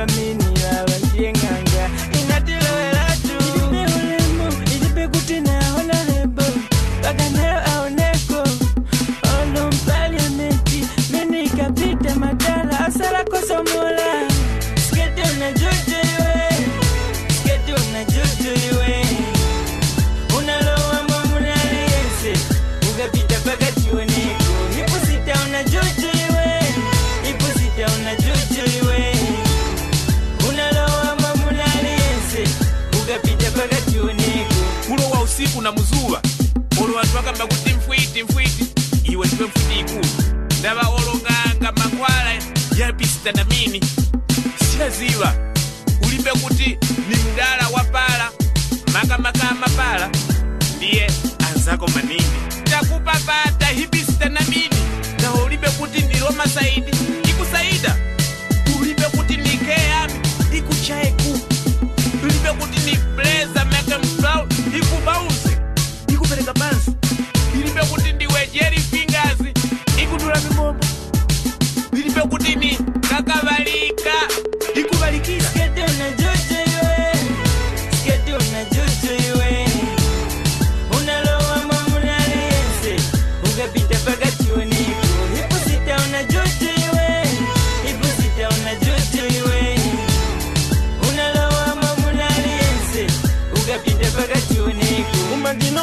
mini abajenga inatilo tu ulemu ilipe kutina ona lebo bagana aoneko ono parliamenti mini kapita madala asala kosomola skete una jojo iwe skete una jojo iwe unaloa mamuna liense ugapita paka chioneko ipusita una jojo iwe ipusita una jojo iwe unaloa mamuna liense ugapita paka chioneko kulo wa usiku na muzuba olo watu wakamba kuti mfwiti iwe ndiwe mfwiti ikulu ndaba olonganga makwala ya pista na mini silaziwa ulipe kuti ni mdala wa pala maka mapala ndiye anzako manini takupa pata hipista na mini na ulipe kuti ni Roma Saidi ikusaida ulipe kuti ni Keami ikuchaeku ulipe kuti ni Blazer Megan Brown ikubounce ikupeleka bansi ulipe kuti ndiwe Jerry Fingers ikudula mimombo ulipe kuti ni Kakabalika ikubalikira skete una jojo iwe skete una jojo iwe unaloa mamuna liense ugapita paka chioneko ipusita una jojo iwe ipusita una jojo iwe unaloa mamuna liense ugapita paka chioneko